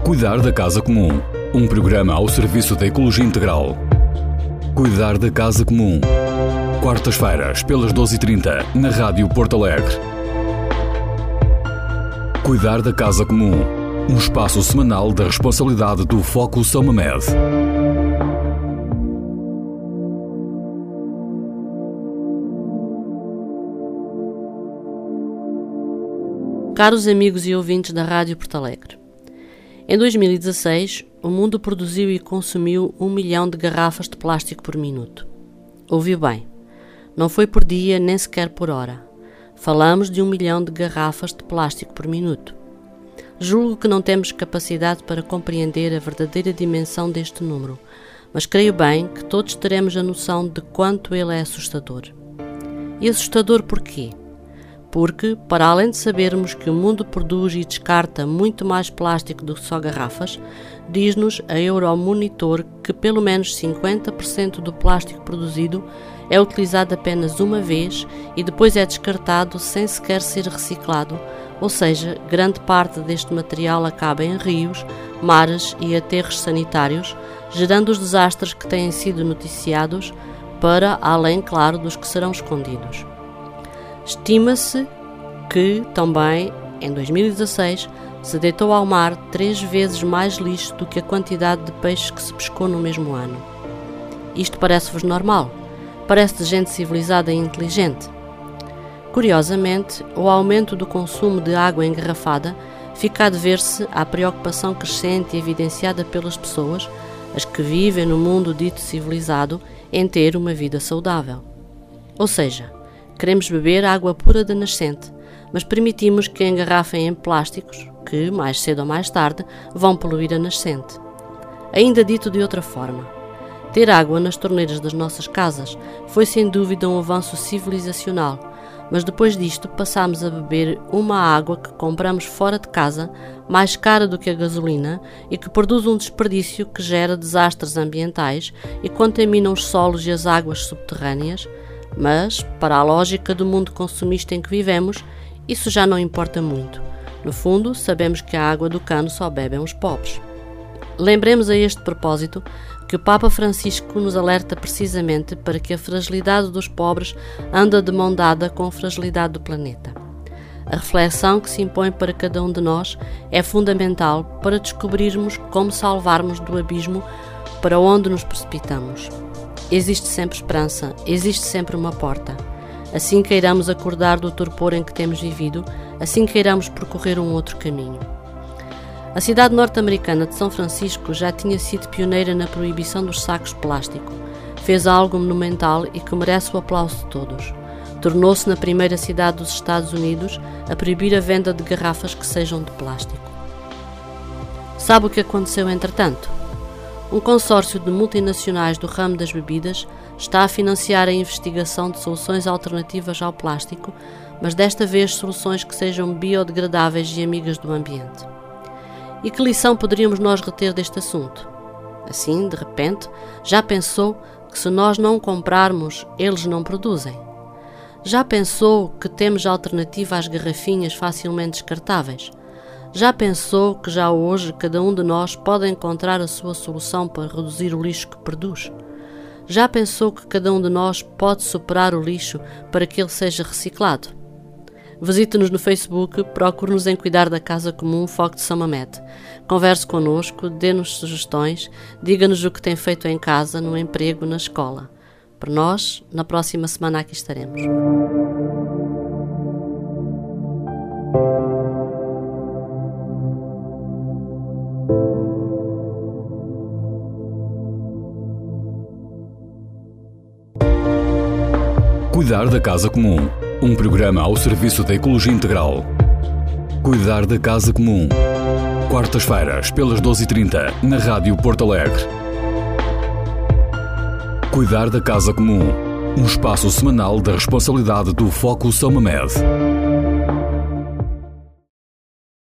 Cuidar da Casa Comum, um programa ao serviço da ecologia integral. Cuidar da Casa Comum, quartas-feiras pelas 12h30 na Rádio Porto Alegre. Cuidar da Casa Comum, um espaço semanal da responsabilidade do Foco São Mamede. Caros amigos e ouvintes da Rádio Porto Alegre, em 2016 o mundo produziu e consumiu 1 milhão de garrafas de plástico por minuto. Ouviu bem, não foi por dia nem sequer por hora. Falamos de 1 milhão de garrafas de plástico por minuto. Julgo que não temos capacidade para compreender a verdadeira dimensão deste número, mas creio bem que todos teremos a noção de quanto ele é assustador. E assustador porquê? Porque, para além de sabermos que o mundo produz e descarta muito mais plástico do que só garrafas, diz-nos a Euromonitor que pelo menos 50% do plástico produzido é utilizado apenas uma vez e depois é descartado sem sequer ser reciclado, ou seja, grande parte deste material acaba em rios, mares e aterros sanitários, gerando os desastres que têm sido noticiados, para além, claro, dos que serão escondidos. Estima-se que, também, em 2016, se deitou ao mar 3 vezes mais lixo do que a quantidade de peixes que se pescou no mesmo ano. Isto parece-vos normal? Parece de gente civilizada e inteligente? Curiosamente, o aumento do consumo de água engarrafada fica a dever-se à preocupação crescente e evidenciada pelas pessoas, as que vivem no mundo dito civilizado, em ter uma vida saudável. Ou seja, queremos beber água pura da nascente, mas permitimos que engarrafem em plásticos que, mais cedo ou mais tarde, vão poluir a nascente. Ainda dito de outra forma, ter água nas torneiras das nossas casas foi sem dúvida um avanço civilizacional, mas depois disto passámos a beber uma água que compramos fora de casa, mais cara do que a gasolina e que produz um desperdício que gera desastres ambientais e contamina os solos e as águas subterrâneas. Mas, para a lógica do mundo consumista em que vivemos, isso já não importa muito. No fundo, sabemos que a água do cano só bebem os pobres. Lembremos a este propósito que o Papa Francisco nos alerta precisamente para que a fragilidade dos pobres anda de mão dada com a fragilidade do planeta. A reflexão que se impõe para cada um de nós é fundamental para descobrirmos como salvarmos do abismo para onde nos precipitamos. Existe sempre esperança, existe sempre uma porta. Assim queiramos acordar do torpor em que temos vivido, assim queiramos percorrer um outro caminho. A cidade norte-americana de São Francisco já tinha sido pioneira na proibição dos sacos de plástico. Fez algo monumental e que merece o aplauso de todos. Tornou-se na primeira cidade dos Estados Unidos a proibir a venda de garrafas que sejam de plástico. Sabe o que aconteceu entretanto? Um consórcio de multinacionais do ramo das bebidas está a financiar a investigação de soluções alternativas ao plástico, mas desta vez soluções que sejam biodegradáveis e amigas do ambiente. E que lição poderíamos nós reter deste assunto? Assim, de repente, já pensou que se nós não comprarmos, eles não produzem? Já pensou que temos alternativa às garrafinhas facilmente descartáveis? Já pensou que já hoje cada um de nós pode encontrar a sua solução para reduzir o lixo que produz? Já pensou que cada um de nós pode superar o lixo para que ele seja reciclado? Visite-nos no Facebook, procure-nos em Cuidar da Casa Comum Foco de São Mamede. Converse connosco, dê-nos sugestões, diga-nos o que tem feito em casa, no emprego, na escola. Por nós, na próxima semana aqui estaremos. Cuidar da Casa Comum, um programa ao serviço da ecologia integral. Cuidar da Casa Comum, quartas-feiras pelas 12h30 na Rádio Porto Alegre. Cuidar da Casa Comum, um espaço semanal da responsabilidade do Foco São Mamede.